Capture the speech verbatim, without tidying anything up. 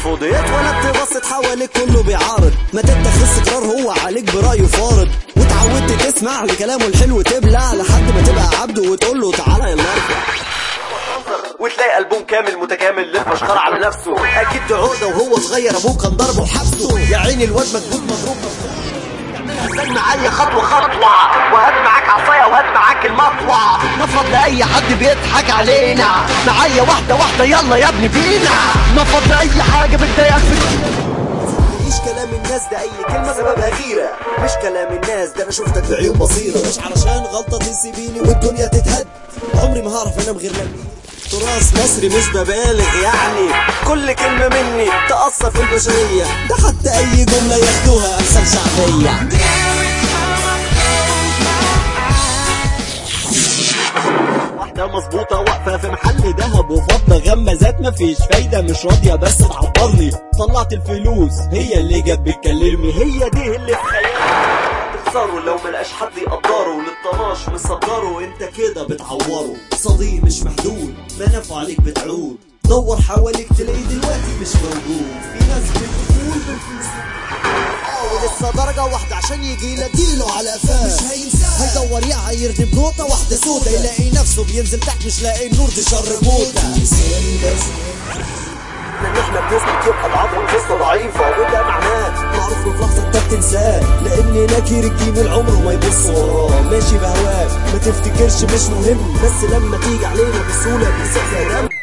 ترفض، اتولدت بصت حواليك كله بيعارض، ما تتخذ قرار هو عليك برأيه فارض، وتعودت تسمع لكلامه الحلو تبلع لحد ما تبقى عبده وتقول له تعالى يلا ارجع، وتلاقي ألبوم كامل متكامل للفشخرة على نفسه. اكيد ده عقده وهو صغير ابوه كان ضربه وحبسه، يا عيني الواد مكبوت مضروب. استنى معايا خطوه خطوه وهات معاك عصايه وهات معاك المطوه، نفض لاي حد بيضحك علينا، معايا واحده واحده يلا يا ابني بينا، نفض لاي حاجه بتضايقك في مش كلام الناس ده اي كلمه سببها غيره، مش كلام الناس ده انا شفتك بعيون بصيره، مش علشان غلطه تسيبيني والدنيا تتهد، عمري ما هعرف انام غير لما تراث مصري مش ببالغ يعني، كل كلمة مني تأثر في البشرية، ده حتى أي جملة ياخدوها أمثال شعبية. واحدة مظبوطة واقفة في محل دهب وفضة غمازات مفيش فايدة مش راضية بس تعبرني، طلعت الفلوس هي اللي جت بتكلمني، هي دي اللي في خيالي تخسره لو ملقاش حد يقدره، للطناش مصدره انت كده بتعوره، صديق مش محدود منافع عليك بتعود، دور حواليك تلاقيه دلوقتي مش موجود، في ناس بتقول بالفلوس ولسه درجة واحدة عشان يجي اديله على قفاه، مش هينساه هيدور يعايرني بنوتة واحدة سودا، يلاقي نفسه بينزل تحت مش لاقي النور دي شر موتة. ان احنا بنثبت يبقى العضله القصه ضعيفه، وده معناه معروف في لحظه انت بتنساه، لان ناكر الجيم عمره ما يبص وراه، ماشي بهواك ما تفتكرش مش مهم، بس لما تيجي علينا بسهوله بيسيح زي دم.